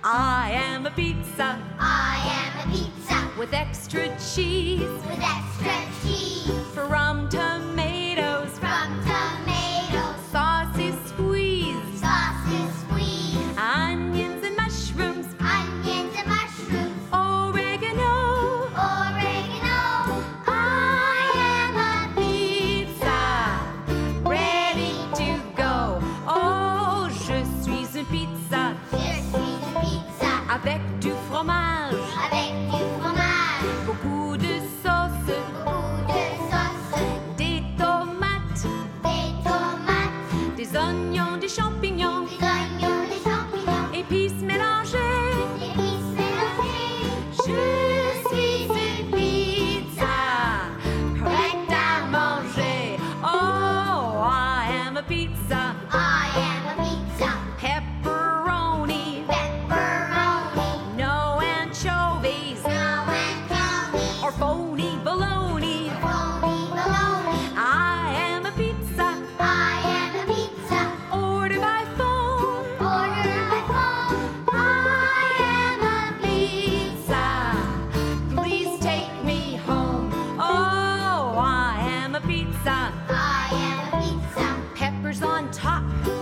I am a pizza. I am a pizza. With extra cheese. With extra cheese. From tomatoes. From tomatoes. Sauce is squeezed. Sauce is squeezed. Onions and mushrooms. Onions and mushrooms. Oregano. Oregano. I am a Pizza. Ready to go. Oh, je suis une pizza. Je suis une pizza. Avec du fromage. Avec du fromage. Beaucoup de sauce. Beaucoup de sauce. Des tomates. Des tomates. Des oignons, des champignons. Des oignons, des champignons. Épices mélangées. Épices mélangées. Je suis une pizza. Prête à manger. Oh, I am a pizza. I am a pizza. Pepperoni. Pepperoni. No anchovies. No anchovies. Or phony bologna. Phony bologna. I am a pizza. I am a pizza. Order by phone. Order by phone. I am a Pizza. Please take me home. Oh, I am a pizza. I am a pizza. Peppers on top.